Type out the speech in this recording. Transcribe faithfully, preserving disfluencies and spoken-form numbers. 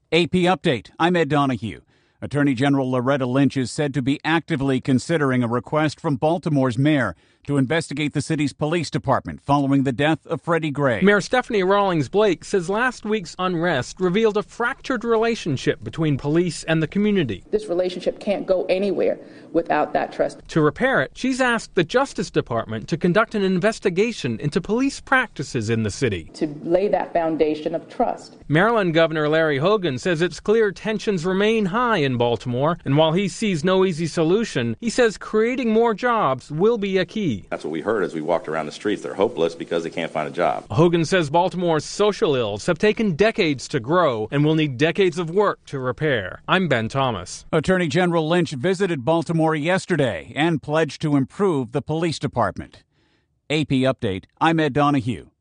A P Update, I'm Ed Donahue. Attorney General Loretta Lynch is said to be actively considering a request from Baltimore's mayor to investigate the city's police department following the death of Freddie Gray. Mayor Stephanie Rawlings Blake says last week's unrest revealed a fractured relationship between police and the community. This relationship can't go anywhere without that trust. To repair it, she's asked the Justice Department to conduct an investigation into police practices in the city. To lay that foundation of trust. Maryland Governor Larry Hogan says it's clear tensions remain high in Baltimore, and while he sees no easy solution, he says creating more jobs will be a key. That's what we heard as we walked around the streets. They're hopeless because they can't find a job. Hogan says Baltimore's social ills have taken decades to grow and will need decades of work to repair. I'm Ben Thomas. Attorney General Lynch visited Baltimore yesterday and pledged to improve the police department. A P Update, I'm Ed Donahue.